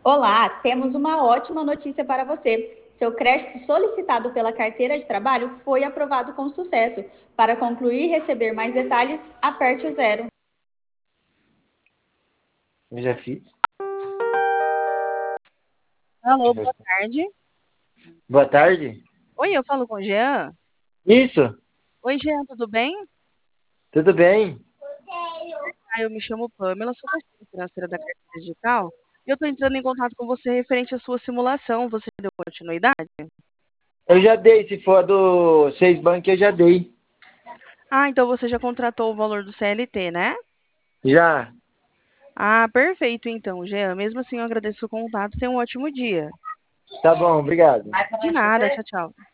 Olá, temos uma ótima notícia para você. Seu crédito solicitado pela carteira de trabalho foi aprovado com sucesso. Para concluir e receber mais detalhes, aperte o zero. Eu já fiz. Alô, boa tarde. Boa tarde. Oi, eu falo com o Jean. Isso, Oi, Jean, tudo bem? tudo bem? Eu me chamo Pamela, sou consultora financeira da Carteira Digital. E eu estou entrando em contato com você referente à sua simulação. Você deu continuidade? Eu já dei, se for do Seis Bank, eu já dei. Ah, então você já contratou o valor do CLT, né? Já. Ah, perfeito, então, Jean. Mesmo assim, eu agradeço o contato. Tenha um ótimo dia. Tá bom, obrigado. De nada, tchau, tchau.